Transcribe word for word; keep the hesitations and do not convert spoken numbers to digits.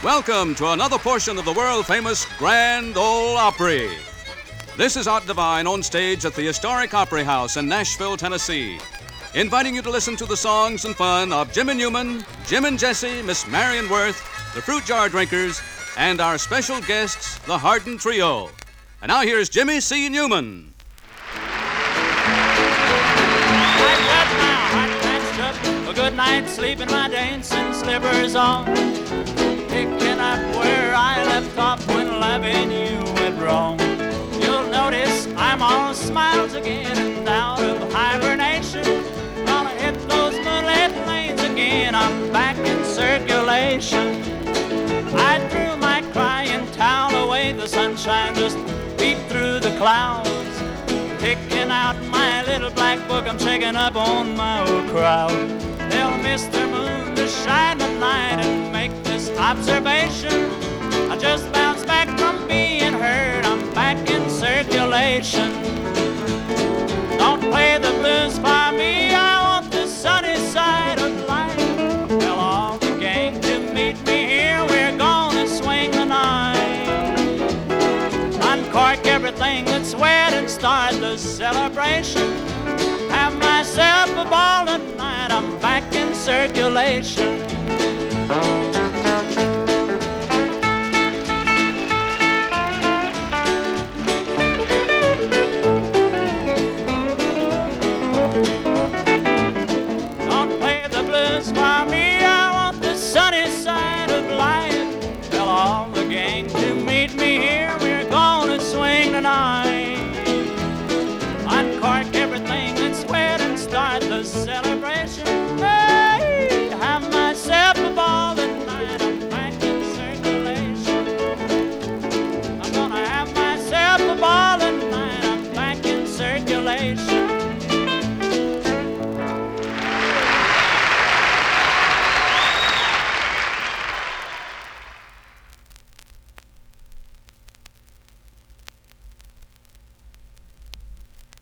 Welcome to another portion of the world-famous Grand Ole Opry. This is Art Divine on stage at the historic Opry House in Nashville, Tennessee, inviting you to listen to the songs and fun of Jimmy Newman, Jim and Jesse, Miss Marion Worth, the Fruit Jar Drinkers, and our special guests, the Hardin Trio. And now here's Jimmy C. Newman. I got my heart patched up, a good night's sleep and my dancing slippers on, picking up where I left off when loving you went wrong. You'll notice I'm all smiles again and out of hibernation. Gonna hit those moonlit lanes again, I'm back in circulation. I threw my crying towel away, the sunshine just peeked through the clouds. Picking out my little black book, I'm checking up on my old crowd. Tell Mister Moon to shine at night and make this observation. I just bounced back from being hurt, I'm back in circulation. Don't play the blues for me, I want the sunny side of life. Tell all the gang to meet me here, we're gonna swing the night. Uncork everything that's wet and start the celebration. Have myself a ball tonight, I'm back in circulation.